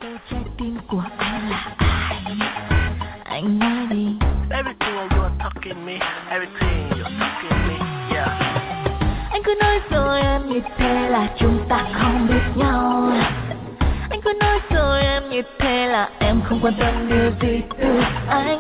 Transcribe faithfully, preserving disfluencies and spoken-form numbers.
trái tim của anh là ai? Anh nói đi. Everything you are talking me, everything you are talking me, yeah. Anh cứ nói rồi em như thế là chúng ta không biết nhau. Anh cứ nói rồi em như thế là em không quan tâm điều gì từ anh.